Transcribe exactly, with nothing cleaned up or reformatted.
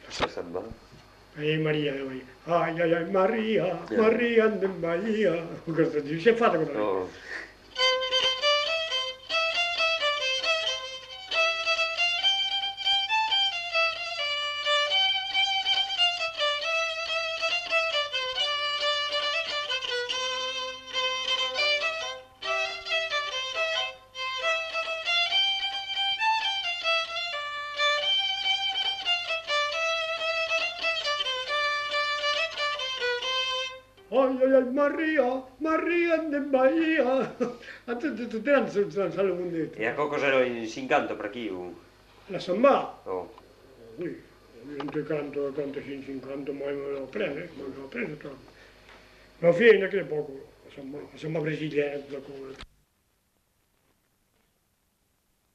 Sa samba. E Maria, e ai ai ai Maria, Yeah. Maria de Maria. Questo dice, si è fatto quello lì. Oh. Ai ai ai Maria, Maria de Maria. A tutti tutti anni sono stato un detto. E a cosa si incanta per chi? La samba. Oh. Ui, non ti canto, canto cinquanta, ma me l'ho preso, ma l'ho preso troppo. Ma fino a che poco, insomma, insomma brasiliano, quella cosa.